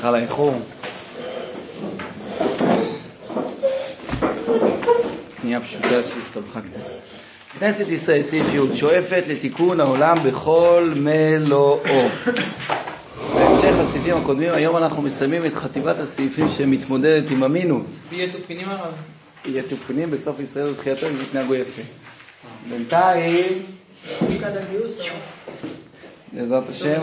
סליחה על האיחור. קנייה פשוטה שהסתבכה קצת. כנסת ישראל סעיף י' שואפת לתיקון העולם בכל מלואו. בהמשך הסעיפים הקודמים, היום אנחנו מסיימים את חטיבת הסעיפים שמתמודדת עם אמינות. יהיה תופנים הרב? יהיה תופנים בסוף ישראל ובחייתו אם יתנהגו יפה. בינתיים בעזרת השם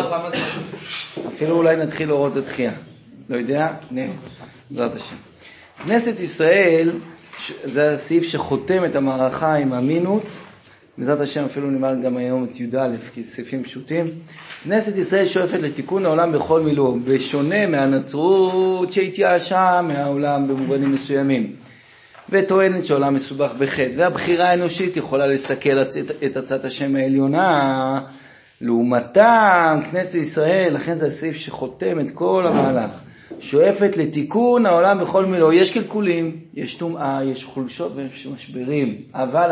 אפילו אולי נתחיל לראות את תחייה, לא יודע, בעזרת השם. כנסת ישראל זה הסעיף שחותם את המערכה עם אמינות, בעזרת השם אפילו נלמד גם היום את י"א כי סעיפים פשוטים. כנסת ישראל שואפת לתיקון העולם בכל מילואו, בשונה מהנצרות שהתייאשה מהעולם במובנים מסוימים וטוענת שהעולם מסובך בחטא, והבחירה האנושית יכולה לסכל את הצעת השם העליונה. לעומתם כנסת ישראל, לכן זה הסעיף שחותם את כל המהלך, שואפת לתיקון העולם בכל מילואו. יש קלקולים, יש טומאה, יש חולשות ויש משברים, אבל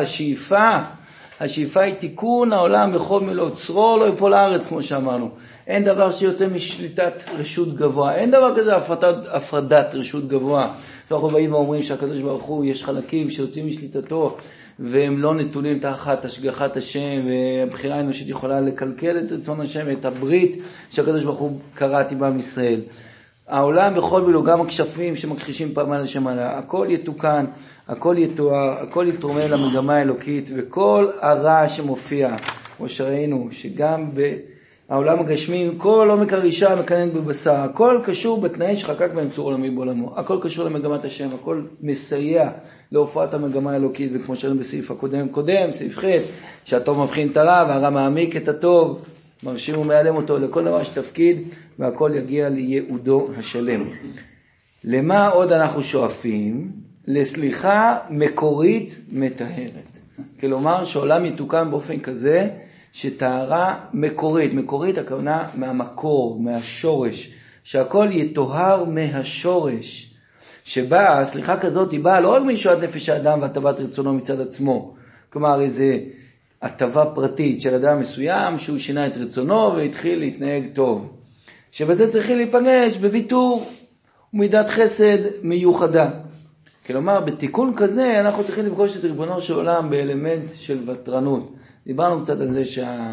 השאיפה היא תיקון העולם בכל מילואו. צרור לא יפול לארץ, כמו שאמרנו. אין דבר שיוצא משליטת רשות גבוה, אין דבר כזה הפרדת רשות גבוה. אנחנו באים ואומרים שהקדוש ברוך הוא יש חלקים שיוצאים משליטתו והם לא נתונים תחת השגחת השם, והבחירה האנושית יכולה לקלקל את רצון השם ואת הברית שהקדוש ברוך הוא קראת עם ישראל. העולם בכל מילואו, גם הכשפים שמכחישים פעם על השם עליה, הכל יתוקן, הכל יתואר, הכל יתרומם למגמה האלוקית, וכל הרע שמופיע, כמו שראינו, שגם העולם הגשמי, כל עומק הרישה מקנן בבשר, הכל קשור בתנאים שחקק בהם צור עולמי בעולמו, הכל קשור למגמת השם, הכל מסייע להופעת המגמה האלוקית, וכמו שראינו בסעיף הקודם, סעיף ח' שהטוב מבחין את הרע, והרע מעמיק את הטוב, מרשים ומעלם אותו לכל דבר שתפקיד, והכל יגיע לייעודו השלם. למה עוד אנחנו שואפים? לסליחה מקורית מטהרת. כלומר שעולם יתוקן באופן כזה, שטהרה מקורית הכוונה מהמקור, מהשורש, שהכל יטוהר מהשורש, שבה הסליחה כזאת היא באה לא רק מישועת נפש האדם והטבת רצונו מצד עצמו, כלומר איזה הטבה פרטית של אדם מסוים שהוא שינה את רצונו והתחיל להתנהג טוב, שבזה צריכים להיפגש בוויתור ומידת חסד מיוחדה. כלומר בתיקון כזה אנחנו צריכים לפגוש את ריבונו של עולם באלמנט של וטרנות. דיברנו קצת על זה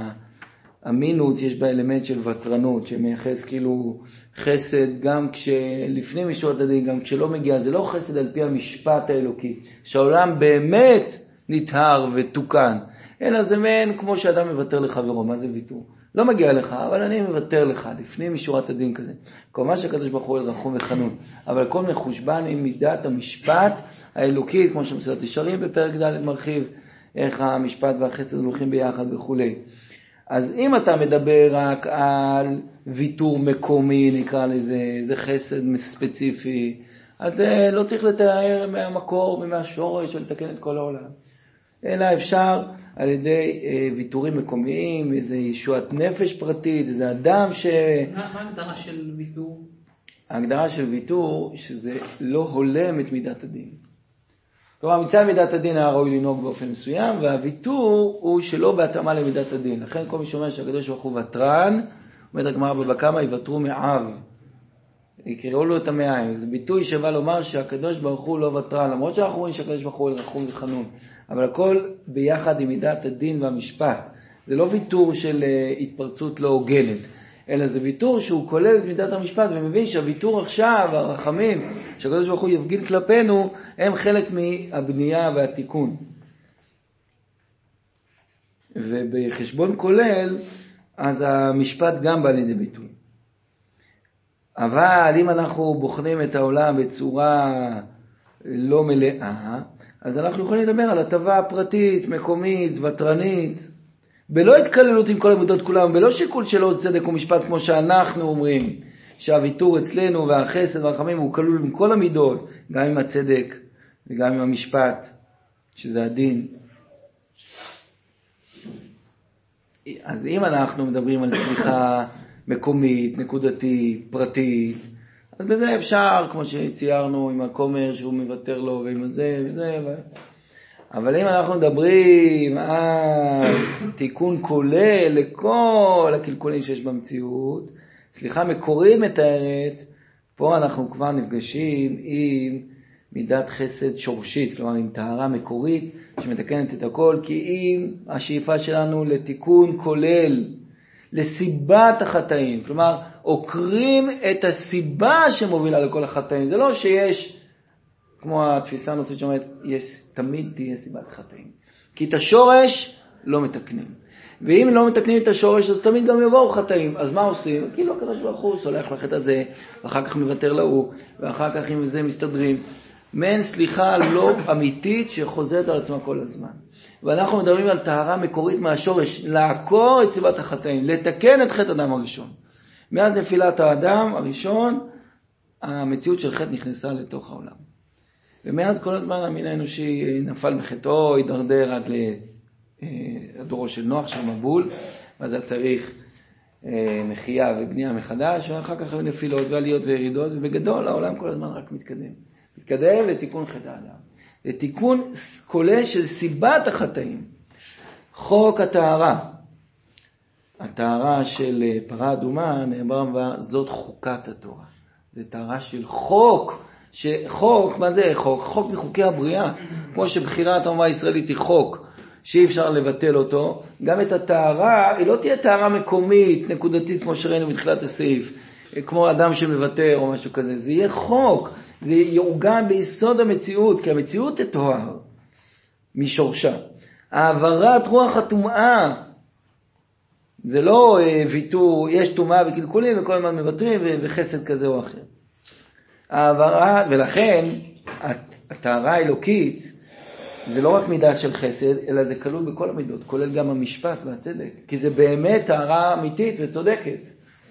שהאמינות יש בה אלמנט של וטרנות, שמייחס כאילו חסד גם כשלפני מישורת הדין, גם כשלא מגיע, זה לא חסד על פי המשפט האלוקי, שהעולם באמת נטהר ותוקן, אלא זה מעין כמו שאדם מוותר לחברו. מה זה ויתור? לא מגיע לך, אבל אני מוותר לך, לפני מישורת הדין כזה. כלומר שהקדוש ברוך הוא רחום וחנון, אבל כל מחושבן עם מידת המשפט האלוקי, כמו שמסילת ישרים בפרק ד' מרחיב, איך המשפט והחסד הולכים ביחד וכו'. אז אם אתה מדבר רק על ויתור מקומי, נקרא לזה, זה חסד ספציפי, אז זה לא צריך לתאר מהמקור ומהשורש ולתקן את כל העולם. אלא אפשר על ידי ויתורים מקומיים, איזה ישועת נפש פרטית, איזה אדם מה ההגדרה של ויתור? ההגדרה של ויתור שזה לא הולם את מידת הדין. כלומר, מצד מידת הדין היה ראוי לנהוג באופן מסוים, והוויתור הוא שלא בהתאמה למידת הדין. לכן כל מי שאומר שהקדוש ברוך הוא וטרן, אומרת הגמרא בבא קמא, יוותרו מעב. יקראו לו את המעיים. זה ביטוי שבא לומר שהקדוש ברוך הוא לא וטרן, למרות שאנחנו רואים שהקדוש ברוך הוא רחום וחנון. אבל הכל ביחד עם מידת הדין והמשפט. זה לא ויתור של התפרצות לא הוגנת, אלא זה ויתור שהוא כולל את מידת המשפט, ומבין שהוויתור עכשיו, הרחמים, שהקדוש ברוך הוא יפגין כלפינו, הם חלק מהבנייה והתיקון. ובחשבון כולל, אז המשפט גם בא לידי ביטוי. אבל אם אנחנו בוחנים את העולם בצורה לא מלאה, אז אנחנו יכולים לדבר על הטבה פרטית, מקומית, וטרנית, בלא התקללות עם כל המידות כולם, בלא שיקול שלא צדק ומשפט כמו שאנחנו אומרים, שהוויתור אצלנו והחסד והרחמים הוא כלול עם כל המידות, גם עם הצדק וגם עם המשפט, שזה הדין. אז אם אנחנו מדברים על סליחה מקומית, נקודתית, פרטית, אז בזה אפשר, כמו שציירנו עם הכומר שהוא מוותר לו ועם זה וזה, אבל אם אנחנו מדברים על תיקון כולל לכל הקלקולים שיש במציאות, סליחה מקורית מתארת, פה אנחנו כבר נפגשים עם מידת חסד שורשית, כלומר עם טהרה מקורית שמתקנת את הכל, כי אם השאיפה שלנו לתיקון כולל, לסיבת החטאים, כלומר עוקרים את הסיבה שמובילה לכל החטאים, זה לא שיש, כמו התפיסה הנוצרית שאומרת, תמיד תהיה סיבת חטאים, כי את השורש לא מתקנים, ואם לא מתקנים את השורש אז תמיד גם יבואו חטאים, אז מה עושים? כאילו הקדוש ברוך הוא סולח לחטא הזה, ואחר כך מוותר להוא, ואחר כך עם זה מסתדרים, מעין סליחה לא אמיתית שחוזרת על עצמה כל הזמן. ואנחנו מדברים על טהרה מקורית מהשורש, לעקור את סיבת החטאים, לתקן את חטא האדם הראשון. מאז נפילת האדם הראשון, המציאות של חטא נכנסה לתוך העולם. ומאז כל הזמן המין האנושי נפל מחטאו, הידרדר עד לדורו של נוח, של מבול, ואז היה צריך מחייה ובנייה מחדש, ואחר כך היו נפילות ועליות וירידות, ובגדול העולם כל הזמן רק מתקדם לתיקון חטא האדם. לתיקון כולל של סיבת החטאים. חוק הטהרה. הטהרה של פרה אדומה נאמר בה, זאת חוקת התורה. זה טהרה של חוק. חוק, מה זה חוק? חוק מחוקי הבריאה. כמו שבחירת האומה הישראלית היא חוק שאי אפשר לבטל אותו. גם את הטהרה, היא לא תהיה טהרה מקומית, נקודתית, כמו שראינו בתחילת הסעיף. כמו אדם שמוותר או משהו כזה. זה יהיה חוק. זה יעוגן ביסוד המציאות, כי המציאות תטוהר משורשה. העברת רוח הטומאה, זה לא ויתור, יש טומאה וקלקולים וכל הזמן מבטרים וחסד כזה או אחר. העברה, ולכן הטהרה האלוקית, זה לא רק מידה של חסד, אלא זה כלול בכל המידות, כולל גם המשפט והצדק, כי זה באמת טהרה אמיתית וצודקת.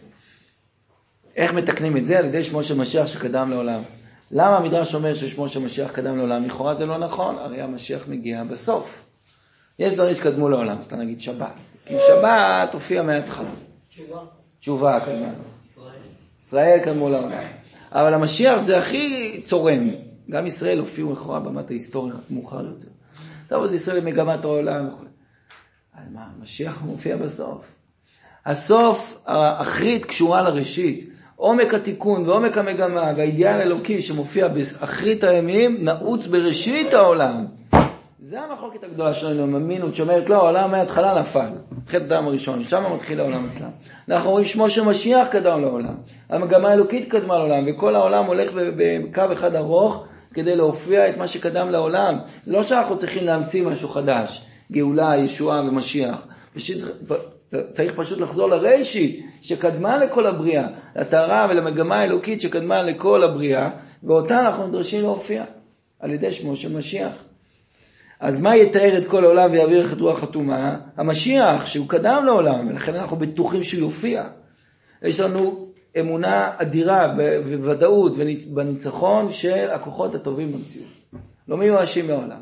איך מתקנים את זה? על ידי שמו של משיח שקדם לעולם. למה המדרש אומר ששמו של משיח קדם לעולם? לכאורה זה לא נכון, הרי המשיח מגיע בסוף. יש דברים שקדמו לעולם, אז אתה נגיד שבת. כי שבת הופיע מההתחלה. תשובה קדמה. ישראל קדמו לעולם. אבל המשיח זה הכי צורם. גם ישראל הופיעו לכאורה במת ההיסטוריה מאוחר יותר. טוב, אז ישראל מגמת העולם וכו'. אבל מה, המשיח מופיע בסוף. הסוף, האחרית קשורה לראשית. עומק התיקון ועומק המגמה והאידיאל האלוקי שמופיע באחרית הימים נעוץ בראשית העולם. זה המחלוקת הגדולה שלנו עם אמינות שאומרת לא, העולם מההתחלה נפל. חטא האדם הראשון, שם מתחיל העולם אצלם. אנחנו רואים שמו של משיח קדם לעולם. המגמה האלוקית קדמה לעולם וכל העולם הולך בקו אחד ארוך כדי להופיע את מה שקדם לעולם. זה לא שאנחנו צריכים להמציא משהו חדש, גאולה, ישועה ומשיח. צריך פשוט לחזור לראשית שקדמה לכל הבריאה, לטהרה ולמגמה האלוקית שקדמה לכל הבריאה, ואותה אנחנו נדרשים להופיע על ידי שמו של משיח. אז מה יתאר את כל העולם ויעביר את רוח הטומאה? המשיח שהוא קדם לעולם, ולכן אנחנו בטוחים שהוא יופיע. יש לנו אמונה אדירה וודאות בניצחון של הכוחות הטובים במציאות. לא מיואשים מעולם.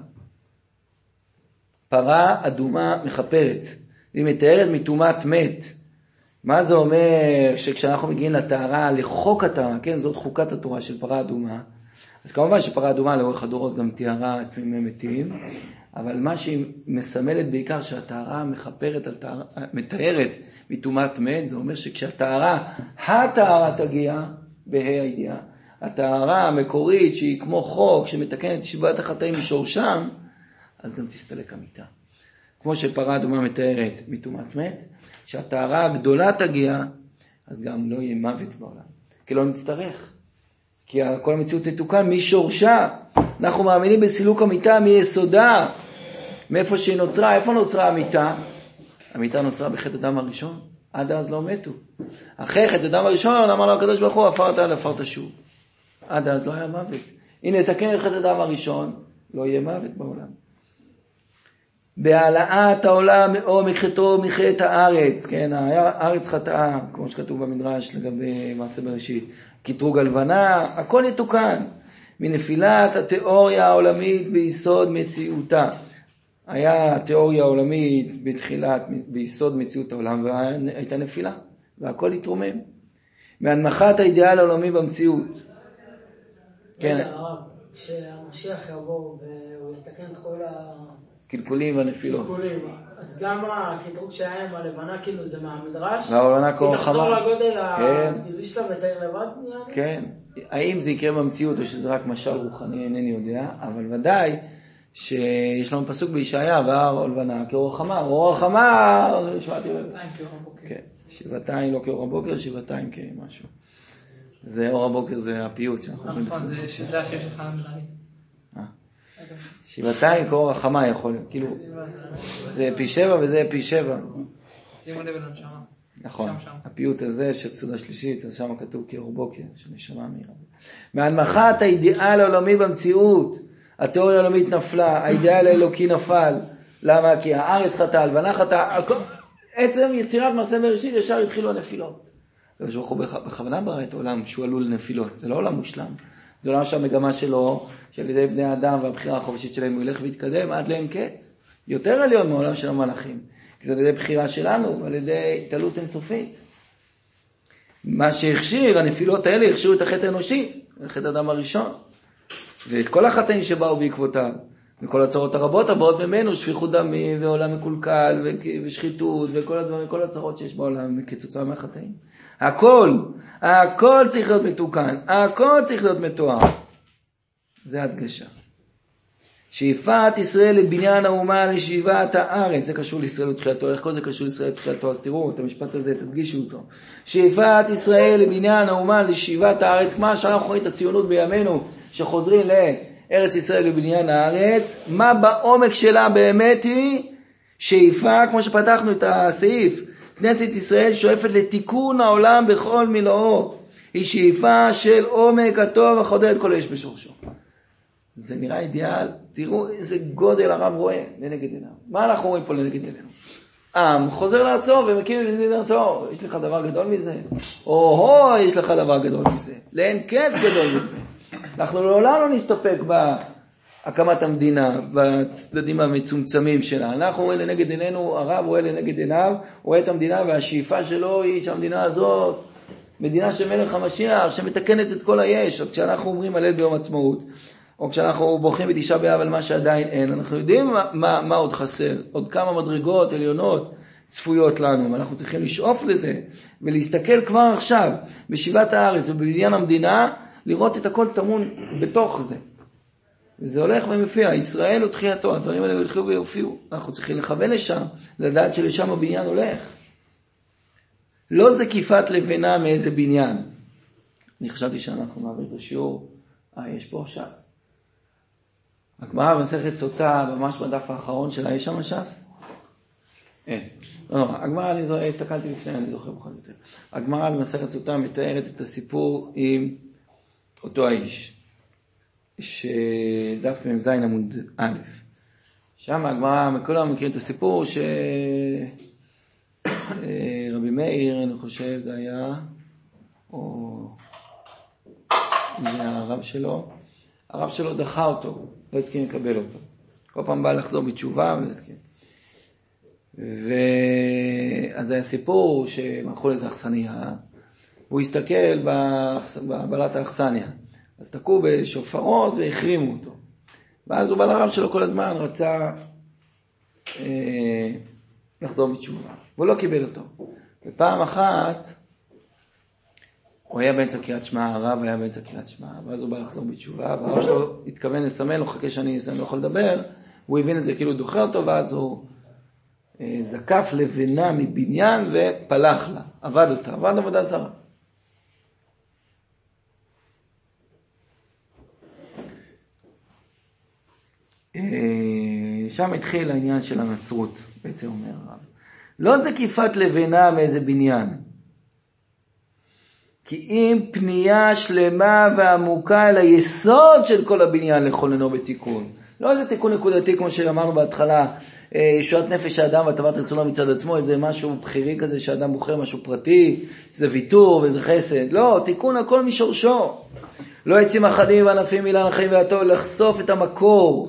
פרה אדומה מחפרת. היא מתארת מטומאת מת. מה זה אומר שכשאנחנו מגיעים לטהרה, לחוק הטהרה, כן, זאת חוקת התורה של פרה אדומה. אז כמובן שפרה אדומה לאורך הדורות גם תיארה את תמימי מתים, אבל מה שהיא מסמלת בעיקר שהטהרה מחפרת, מתארת מטומאת מת, זה אומר שכשהטהרה, הטהרה תגיע בה"א הידיעה, הטהרה המקורית שהיא כמו חוק שמתקנת שיבת החטאים משורשם, אז גם תסתלק המיטה. כמו שפרה אדומה מתארת מטומאת מת, שהטהרה הגדולה תגיע, אז גם לא יהיה מוות בעולם. כי לא נצטרך. כי כל המציאות תתוקן משורשה. אנחנו מאמינים בסילוק המיטה מיסודה. מאיפה שהיא נוצרה, איפה נוצרה המיטה? המיטה נוצרה בחטא אדם הראשון. עד אז לא מתו. אחרי חטא אדם הראשון, אמר לו הקדוש ברוך הוא, עפרת עד עפר תשוב. עד אז לא היה מוות. הנה, תקן את חטא אדם הראשון, לא יהיה מוות בעולם. בהעלאת העולם מעומק חטאו מחטא הארץ, כן, הארץ חטאה, כמו שכתוב במדרש לגבי מעשה בראשית, קטרוג הלבנה, הכל יתוקן, מנפילת התיאוריה העולמית ביסוד מציאותה. היה התיאוריה העולמית ביסוד מציאות העולם, והייתה נפילה, והכל התרומם. מהנמכת האידיאל העולמי במציאות. כן. כשהמשיח יבוא והוא יתקן את כל קלקולים והנפילות. קלקולים. אז גם הקטרוג שלהם בלבנה, כאילו זה מהמדרש. והלבנה קור חמה. לחזור לגודל הטבעי שלה ותאר לבד? כן. האם זה יקרה במציאות או שזה רק משל רוחני, אינני יודע, אבל ודאי שיש לנו פסוק בישעיה, והר הלבנה כאור חמה. אור החמה, שמעתי לב. כן. שבעתיים לא כאור הבוקר, שבעתיים כמשהו. זה אור הבוקר, זה הפיוט שאנחנו אומרים בסוף. נכון, שזה השם שלך למדעי. שבעתיים כאור החמה יכול להיות, כאילו, זה פי 7 וזה פי 7. שימו לב לנשמה. נכון, הפיוט הזה של סעודה שלישית, אז שם כתוב כאור בוקר, שנשמה מהירה. מהנמכת האידיאל העולמי במציאות, התיאוריה העולמית נפלה, האידיאל האלוקי נפל. למה? כי הארץ חטא, הלבנה חטא, עצם יצירת מעשה בראשית ישר התחילו הנפילות. הקדוש ברוך הוא בכוונה ברא את העולם שהוא עלול לנפילות, זה לא עולם מושלם. זה עולם שהמגמה שלו, שעל ידי בני האדם והבחירה החופשית שלהם הוא ילך ויתקדם עד לאין קץ. יותר עליון מהעולם של המלאכים. כי זה על ידי בחירה שלנו ועל ידי התעלות אינסופית. מה שהכשיר, הנפילות האלה הכשירו את החטא האנושי, החטא האדם הראשון. ואת כל החטאים שבאו בעקבותיו. וכל הצרות הרבות הבאות ממנו, שפיכות דמים ועולם מקולקל ושחיתות וכל הדברים, כל הצרות שיש בעולם כתוצאה מהחטאים. הכל צריך להיות מתוקן, הכל צריך להיות מתואר. זה הדגשה. שאיפת ישראל לבניין האומה לשיבת הארץ, זה קשור לישראל בתחילתו. איך כל זה קשור לישראל בתחילתו? אז תראו את המשפט הזה, תדגישו אותו. שאיפת ישראל לבניין האומה לשיבת הארץ, כמו שאנחנו רואים את הציונות בימינו, שחוזרים לארץ ישראל לבניין הארץ, מה בעומק שלה באמת היא שאיפה, כמו שפתחנו את הסעיף, כנסת ישראל שואפת לתיקון העולם בכל מילואו. היא שאיפה של עומק הטוב החודר את כל האש בשורשו. זה נראה אידיאל. תראו איזה גודל הרב רואה לנגד עיניו. מה אנחנו רואים פה לנגד עינינו? עם חוזר לעצור ומקים את מדינתו. יש לך דבר גדול מזה? או יש לך דבר גדול מזה. לאין קץ גדול מזה. אנחנו לעולם לא נסתפק בהקמת המדינה, בצדדים המצומצמים שלה. אנחנו רואים לנגד עינינו, הרב רואה לנגד עיניו, רואה את המדינה, והשאיפה שלו היא שהמדינה הזאת, מדינה של מלך המשיח, שמתקנת את כל היש. או כשאנחנו אומרים הלל ביום עצמאות, או כשאנחנו בוכים בתשעה באב על מה שעדיין אין, אנחנו יודעים מה עוד חסר, עוד כמה מדרגות עליונות צפויות לנו, ואנחנו צריכים לשאוף לזה, ולהסתכל כבר עכשיו, בשיבת הארץ ובבניין המדינה, לראות את הכל טמון בתוך זה. וזה הולך ומופיע, ישראל ותחייתו, הדברים האלה הולכו ויופיעו. אנחנו צריכים לכוון לשם, לדעת שלשם הבניין הולך. לא זקיפת לבנה מאיזה בניין. אני חשבתי שאנחנו נעביר את השיעור, יש פה ש"ס. הגמרא במסכת סוטה, ממש בדף האחרון שלה, יש שם ש"ס? אין. לא, הגמרא, אני הסתכלתי לפני, אני זוכר בכל יותר. הגמרא במסכת סוטה מתארת את הסיפור עם אותו האיש, שדף מ"ז עמוד א'. שם הגמרא, כולם מכירים את הסיפור שרבי מאיר, אני חושב, זה היה, או זה הרב שלו דחה אותו, לא הסכים לקבל אותו. כל פעם בא לחזור בתשובה ולא הסכים. אז היה סיפור שמלכו לזה אכסניה, והוא הסתכל בבלת האכסניה. אז תקעו בשופרות והחרימו אותו. ואז הוא בא לרב שלו כל הזמן, רצה לחזור בתשובה. והוא לא קיבל אותו. ופעם אחת, הוא היה באמצע קריאת שמע, הרב היה באמצע קריאת שמע, ואז הוא בא לחזור בתשובה, והרב שלו התכוון לסמן לו, חכה שאני לא יכול לדבר, הוא הבין את זה כאילו דוחה אותו, ואז הוא זקף לבנה מבניין ופלח לה, עבד אותה, עבד עבודה זרה. שם התחיל העניין של הנצרות, בעצם אומר הרב. לא זקיפת לבנה מאיזה בניין, כי אם פנייה שלמה ועמוקה אל היסוד של כל הבניין לכוננו בתיקון. לא איזה תיקון נקודתי כמו שאמרנו בהתחלה, ישועת נפש האדם והטבת רצונו מצד עצמו, איזה משהו בחירי כזה שאדם בוחר משהו פרטי, איזה ויתור ואיזה חסד. לא, תיקון הכל משורשו. לא עצים אחדים וענפים מילן החיים והטוב, לחשוף את המקור.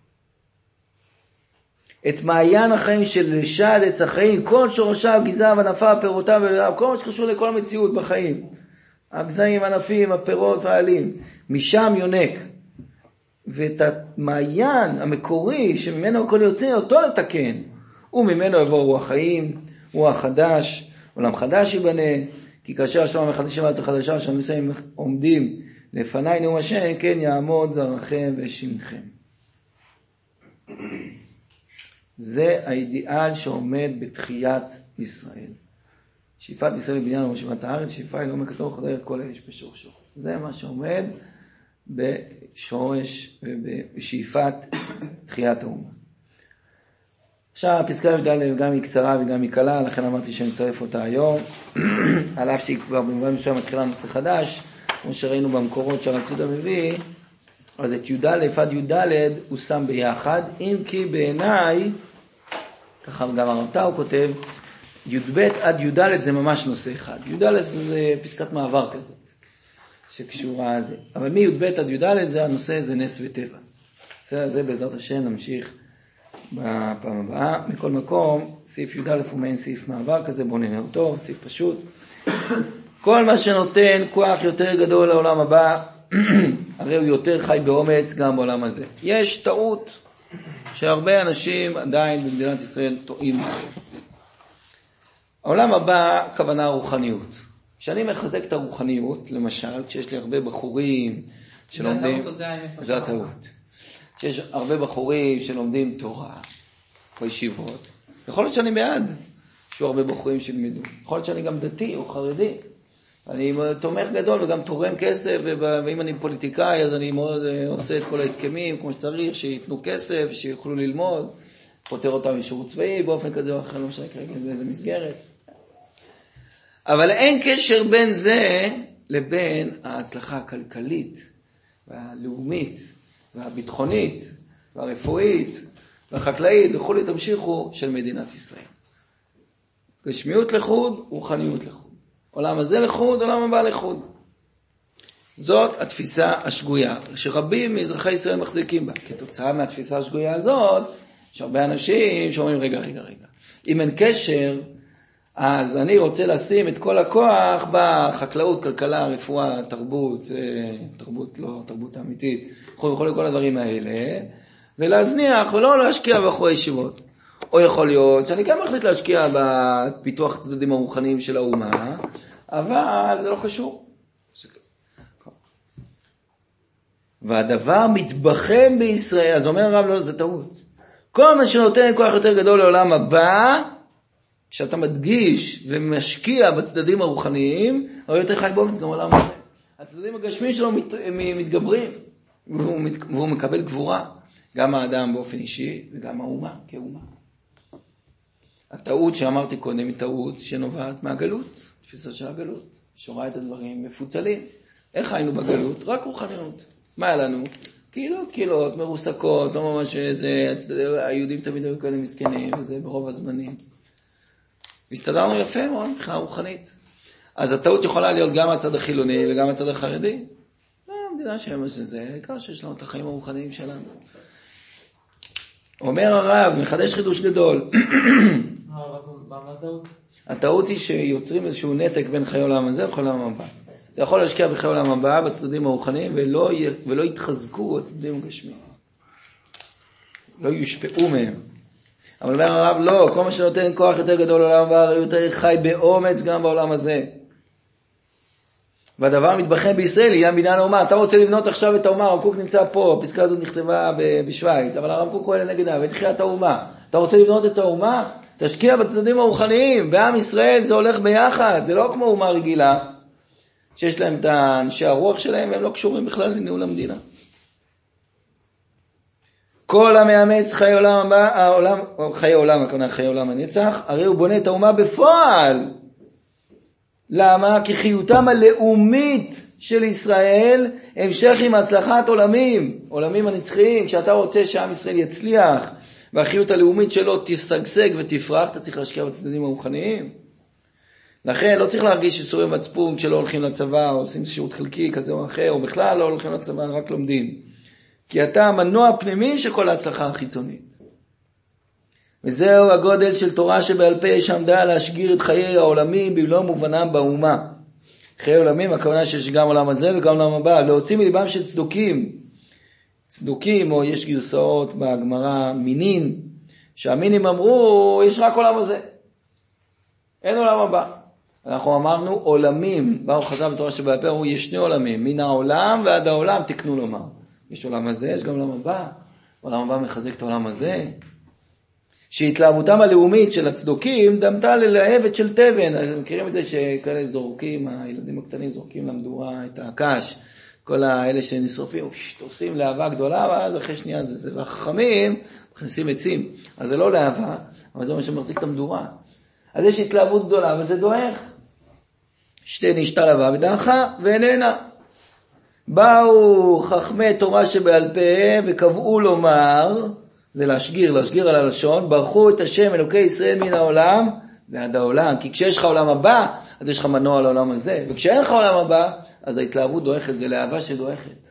את מעיין החיים של שד עץ החיים, כל שורשיו, גזעיו, ענפיו, פירותיו, כל מה שקשור לכל המציאות בחיים. הגזעים, ענפים, הפירות והעלים. משם יונק. ואת המעיין המקורי שממנו הכל יוצא, אותו לתקן. וממנו יבוא רוח חיים, רוח חדש, עולם חדש ייבנה, כי כאשר השלום החדשים וארץ החדשה, שהמסעים עומדים לפני נאום השם, כן יעמוד זרעכם ושמכם. זה האידיאל שעומד בתחיית ישראל. שאיפת ישראל לבניין ומשבת הארץ, שאיפה היא לא מכתוב חודר את כל האש בשורשו. זה מה שעומד בשורש ובשאיפת תחיית האומה. עכשיו הפסקה י"ד גם היא קצרה וגם היא קלה, לכן אמרתי שאני מצרף אותה היום. על אף שהיא כבר במובן מסוים מתחילה נושא חדש, כמו שראינו במקורות שהרצודה מביא, אז את י"א עד י"ד הוא שם ביחד, אם כי בעיניי, ככה גם הרב הוא כותב, י"ב עד י"ד זה ממש נושא אחד. י"א זה פסקת מעבר כזאת, שקשורה לזה. אבל מי-י"ב עד י"ד זה הנושא, זה נס וטבע. זה בעזרת השם נמשיך בפעם הבאה. מכל מקום, סעיף י"א הוא מעין סעיף מעבר כזה, בוא נראה אותו, סעיף פשוט. כל מה שנותן כוח יותר גדול לעולם הבא, הרי הוא יותר חי באומץ גם בעולם הזה. יש טעות שהרבה אנשים עדיין במדינת ישראל טועים. העולם הבא, כוונה רוחניות. כשאני מחזק את הרוחניות, למשל, כשיש לי הרבה בחורים שלומדים... זה הטעות. כשיש הרבה בחורים שלומדים תורה, או ישיבות, יכול להיות שאני בעד שיהיו הרבה בחורים שלמדו. יכול להיות שאני גם דתי או חרדי. אני תומך גדול וגם תורם כסף, ואם אני פוליטיקאי אז אני מאוד עושה את כל ההסכמים כמו שצריך, שיתנו כסף, שיוכלו ללמוד, פותר אותם משירות צבאי, באופן כזה או אחר, לא משנה כרגע באיזה מסגרת. אבל אין קשר בין זה לבין ההצלחה הכלכלית, והלאומית, והביטחונית, והרפואית, והחקלאית, וכו' תמשיכו של מדינת ישראל. גשמיות לחוד, רוחניות לחוד. עולם הזה לחוד, עולם הבא לחוד. זאת התפיסה השגויה, שרבים מאזרחי ישראל מחזיקים בה. כתוצאה מהתפיסה השגויה הזאת, יש הרבה אנשים שאומרים, רגע. אם אין קשר, אז אני רוצה לשים את כל הכוח בחקלאות, כלכלה, רפואה, תרבות האמיתית, וכל הדברים האלה, ולהזניח ולא להשקיע בחורי ישיבות. או יכול להיות שאני גם מחליט להשקיע בפיתוח הצדדים הרוחניים של האומה, אבל זה לא קשור. והדבר מתבחן בישראל, אז אומר הרב, לא, זה טעות. כל מה שנותן כוח יותר גדול לעולם הבא, כשאתה מדגיש ומשקיע בצדדים הרוחניים, הוא יותר חי באומץ גם עולם הזה. הצדדים הגשמיים שלו מתגברים, והוא מקבל גבורה. גם האדם באופן אישי וגם האומה כאומה. הטעות שאמרתי קודם היא טעות שנובעת מהגלות, תפיסה של הגלות, שרואה את הדברים מפוצלים. איך היינו בגלות? רק רוחניות. מה היה לנו? קהילות, מרוסקות, לא ממש איזה, היהודים תמיד היו כאלה מסכנים, וזה ברוב הזמנים. והסתדרנו יפה מאוד מבחינה רוחנית. אז הטעות יכולה להיות גם מהצד החילוני וגם מהצד החרדי. המדינה שמה שזה, העיקר שיש לנו את החיים הרוחניים שלנו. אומר הרב, מחדש חידוש גדול. הטעות היא שיוצרים איזשהו נתק בין חיי עולם הזה וחיי עולם הבא. אתה יכול להשקיע בחיי עולם הבא בצדדים הרוחניים ולא יתחזקו הצדדים הגשמיים. לא יושפעו מהם. אבל אומר הרב, לא, כל מה שנותן כוח יותר גדול לעולם הבא, הרי יותר חי באומץ גם בעולם הזה. והדבר מתבחן בישראל, עניין בניין האומה. אתה רוצה לבנות עכשיו את האומה, הרב קוק נמצא פה, הפסקה הזאת נכתבה בשוויץ, אבל הרב קוק קורא נגדה, ותחיית האומה. אתה רוצה לבנות את האומה? תשקיע בצדדים הרוחניים, בעם ישראל זה הולך ביחד, זה לא כמו אומה רגילה, שיש להם את אנשי הרוח שלהם, והם לא קשורים בכלל לניהול המדינה. כל המאמץ חיי עולם הבא, חיי עולם, הכוונה חיי עולם הנצח, הרי הוא בונה את האומה בפועל. למה? כי חיותם הלאומית של ישראל המשך עם הצלחת עולמים הנצחיים. כשאתה רוצה שעם ישראל יצליח והחיות הלאומית שלו תשגשג ותפרח, אתה צריך להשקיע בצדדים הרוחניים. לכן לא צריך להרגיש שסורים מצפון כשלא הולכים לצבא או עושים שירות חלקי כזה או אחר, או בכלל לא הולכים לצבא, רק לומדים. כי אתה המנוע פנימי של כל ההצלחה החיצונית. וזהו הגודל של תורה שבעל פה שעמדה להשגיר את חיי העולמים במלוא מובנם באומה. חיי עולמים, הכוונה שיש גם עולם הזה וגם עולם הבא. להוציא מליבם של צדוקים צדוקים, או יש גרסאות בגמרא מינים, שהמינים אמרו, יש רק עולם הזה. אין עולם הבא. אנחנו אמרנו עולמים, באו חז"ל בתורה שבעל פה, אמרו, יש שני עולמים, מן העולם ועד העולם תקנו לומר. יש עולם הזה, יש גם עולם הבא. עולם הבא מחזק את העולם הזה. שהתלהבותם הלאומית של הצדוקים דמתה ללהבת של תבן. אתם מכירים את זה שכאלה זורקים, הילדים הקטנים זורקים למדורה את הקש, כל האלה שנשרפים, תופסים להבה גדולה, ואז אחרי שנייה זה, והחכמים מכניסים עצים. אז זה לא להבה, אבל זה מה שמחזיק את המדורה. אז יש התלהבות גדולה, אבל זה דועך. שתי נשתה להבה בדעכה ואיננה. באו חכמי תורה שבעל פה וקבעו לומר, זה להשגיר על הלשון, ברכו את השם אלוקי ישראל מן העולם ועד העולם. כי כשיש לך עולם הבא, אז יש לך מנוע לעולם הזה. וכשאין לך עולם הבא, אז ההתלהבות דועכת, זה להבה שדועכת.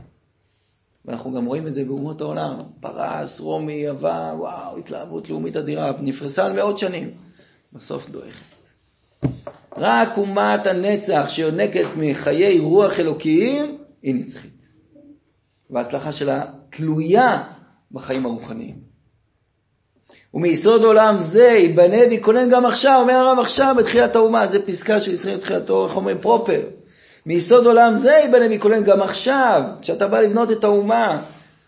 ואנחנו גם רואים את זה באומות העולם. פרס, רומי, יווה, וואו, התלהבות לאומית אדירה, נפרסה על מאות שנים. בסוף דועכת. רק אומת הנצח שיונקת מחיי רוח אלוקיים, היא נצחית. וההצלחה שלה תלויה בחיים הרוחניים. ומיסוד עולם זה ייבנה ויקונן גם עכשיו, אומר הרב עכשיו בתחילת האומה, זה פסקה של ישראל תחילתו, איך אומרים פרופר. מיסוד עולם זה ייבנה ויקונן גם עכשיו, כשאתה בא לבנות את האומה,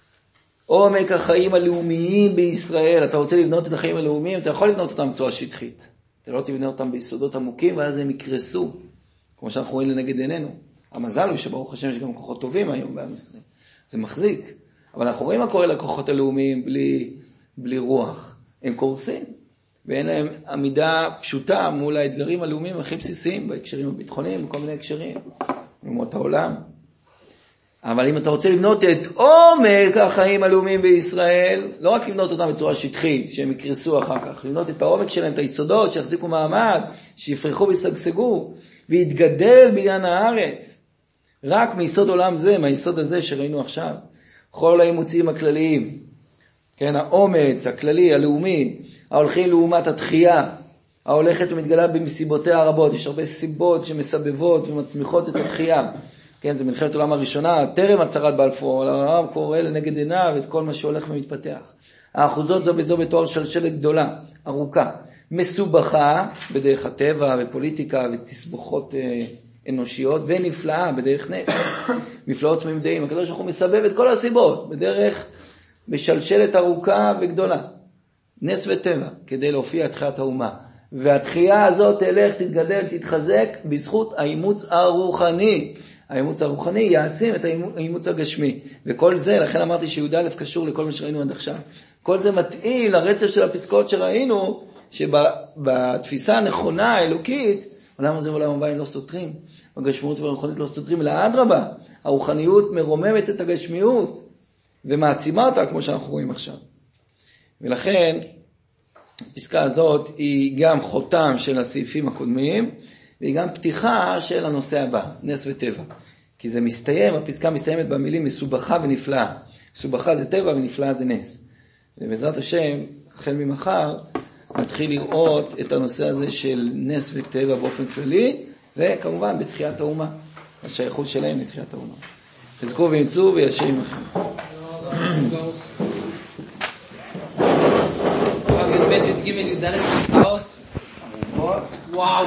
עומק החיים הלאומיים בישראל, אתה רוצה לבנות את החיים הלאומיים, אתה יכול לבנות אותם בצורה שטחית. אתה לא תבנה אותם ביסודות עמוקים, ואז הם יקרסו, כמו שאנחנו רואים לנגד עינינו. המזל הוא שברוך השם יש גם כוחות טובים היום בעם ישראל. זה מחזיק. אבל אנחנו רואים מה קורה לכוחות הלאומיים בלי רוח. הם קורסים, ואין להם עמידה פשוטה מול האתגרים הלאומיים הכי בסיסיים, בהקשרים הביטחוניים, בכל מיני הקשרים, במות העולם. אבל אם אתה רוצה לבנות את עומק החיים הלאומיים בישראל, לא רק לבנות אותם בצורה שטחית, שהם יקרסו אחר כך, לבנות את העומק שלהם, את היסודות, שיחזיקו מעמד, שיפרחו וישגשגו, ויתגדל בעניין הארץ. רק מיסוד עולם זה, מהיסוד הזה שראינו עכשיו, כל האימוצים הכלליים, כן, האומץ הכללי, הלאומי, ההולכים לעומת התחייה, ההולכת ומתגלה במסיבותיה הרבות, יש הרבה סיבות שמסבבות ומצמיחות את התחייה, כן, זה מלחמת העולם הראשונה, טרם הצהרת בלפור, הרב קורא לנגד עיניו את כל מה שהולך ומתפתח. האחוזות זו בזו בתואר שלשלת גדולה, ארוכה, מסובכה בדרך הטבע ופוליטיקה ותסבוכות אנושיות, ונפלאה בדרך נס. מפלאות ממדעים, הקדוש ברוך הוא מסבב את כל הסיבות, בדרך משלשלת ארוכה וגדולה. נס וטבע, כדי להופיע את תחיית האומה. והתחייה הזאת תלך, תתגדל, תתחזק, בזכות האימוץ הרוחני. האימוץ הרוחני יעצים את האימוץ הגשמי. וכל זה, לכן אמרתי שיהודה א' קשור לכל מה שראינו עד עכשיו. כל זה מתאים לרצף של הפסקאות שראינו, שבתפיסה הנכונה האלוקית, עולם הזה ועולם הבא הם לא סותרים. הגשמיות והרוחנית לא סותרים, אלא אדרבה. הרוחניות מרוממת את הגשמיות, ומעצימה אותה כמו שאנחנו רואים עכשיו. ולכן, הפסקה הזאת היא גם חותם של הסעיפים הקודמים, והיא גם פתיחה של הנושא הבא, נס וטבע. כי זה מסתיים, הפסקה מסתיימת במילים מסובכה ונפלאה. מסובכה זה טבע ונפלאה זה נס. ובעזרת השם, החל ממחר, נתחיל לראות את הנושא הזה של נס וטבע באופן כללי, וכמובן בתחיית האומה, השייכות שלהם לתחיית האומה. חזקו וימצאו וישם עמכם. י"ב, י"ג, י"ד, וואו.